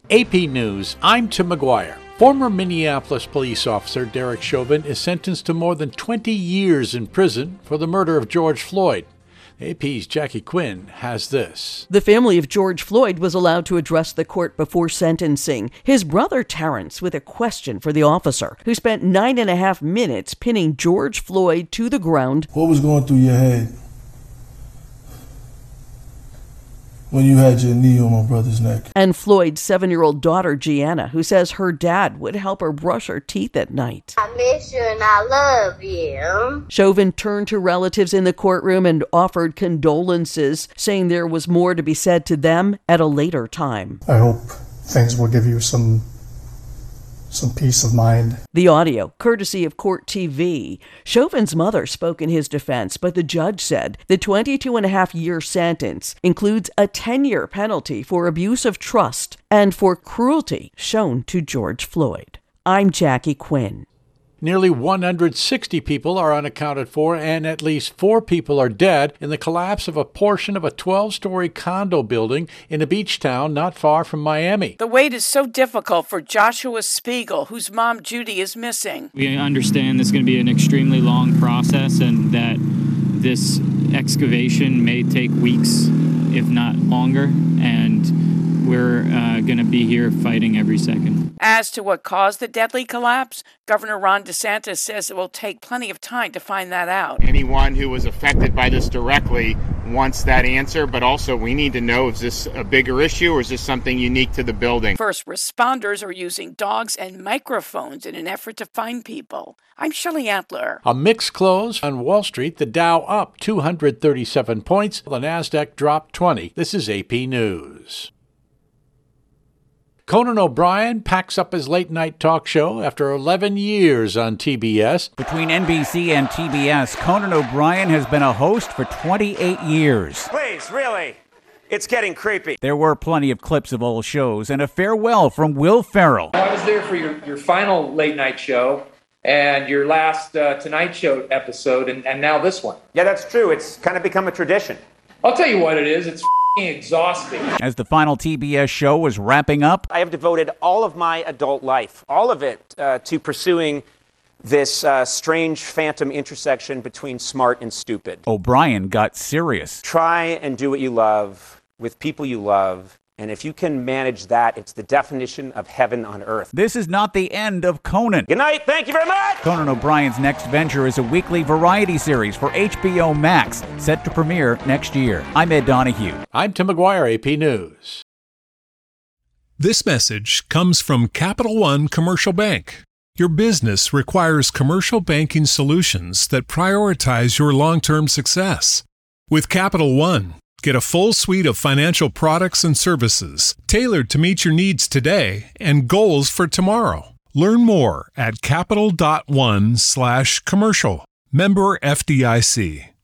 AP News, I'm Tim McGuire. Former Minneapolis police officer Derek Chauvin is sentenced to more than 20 years in prison for the murder of George Floyd. AP's Jackie Quinn has this. The family of George Floyd was allowed to address the court before sentencing. His brother Terrence with a question for the officer, who spent 9.5 minutes pinning George Floyd to the ground. What was going through your head when you had your knee on my brother's neck? And Floyd's 7-year-old daughter, Gianna, who says her dad would help her brush her teeth at night. I miss you and I love you. Chauvin turned to relatives in the courtroom and offered condolences, saying there was more to be said to them at a later time. I hope things will give you some peace of mind. The audio, courtesy of Court TV. Chauvin's mother spoke in his defense, but the judge said the 22.5-year sentence includes a 10-year penalty for abuse of trust and for cruelty shown to George Floyd. I'm Jackie Quinn. Nearly 160 people are unaccounted for, and at least 4 people are dead in the collapse of a portion of a 12-story condo building in a beach town not far from Miami. The wait is so difficult for Joshua Spiegel, whose mom, Judy, is missing. We understand this is going to be an extremely long process and that this excavation may take weeks, if not longer, and we're going to be here fighting every second. As to what caused the deadly collapse, Governor Ron DeSantis says it will take plenty of time to find that out. Anyone who was affected by this directly wants that answer, but also we need to know, is this a bigger issue or is this something unique to the building? First responders are using dogs and microphones in an effort to find people. I'm Shelley Antler. A mixed close on Wall Street, the Dow up 237 points, the Nasdaq dropped 20. This is AP News. Conan O'Brien packs up his late-night talk show after 11 years on TBS. Between NBC and TBS, Conan O'Brien has been a host for 28 years. Please, really, it's getting creepy. There were plenty of clips of old shows and a farewell from Will Ferrell. I was there for your final late-night show and your last Tonight Show episode, and now this one. Yeah, that's true. It's kind of become a tradition. I'll tell you what it is. It's exhausting. As the final TBS show was wrapping up, I have devoted all of my adult life, all of it, to pursuing this strange phantom intersection between smart and stupid. O'Brien got serious. Try and do what you love with people you love. And if you can manage that, it's the definition of heaven on earth. This is not the end of Conan. Good night. Thank you very much. Conan O'Brien's next venture is a weekly variety series for HBO Max, set to premiere next year. I'm Ed Donahue. I'm Tim McGuire, AP News. This message comes from Capital One Commercial Bank. Your business requires commercial banking solutions that prioritize your long-term success. With Capital One, get a full suite of financial products and services tailored to meet your needs today and goals for tomorrow. Learn more at capital.one/commercial. Member FDIC.